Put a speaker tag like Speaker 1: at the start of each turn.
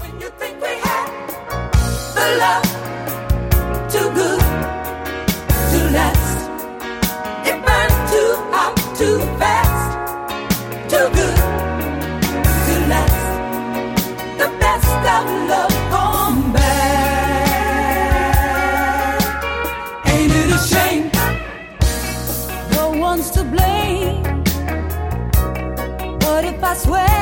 Speaker 1: You think we had the love too good to last? It burned too hot, too fast, too good to last. The best of love gone bad. Ain't it a shame? No one's to blame. What if I swear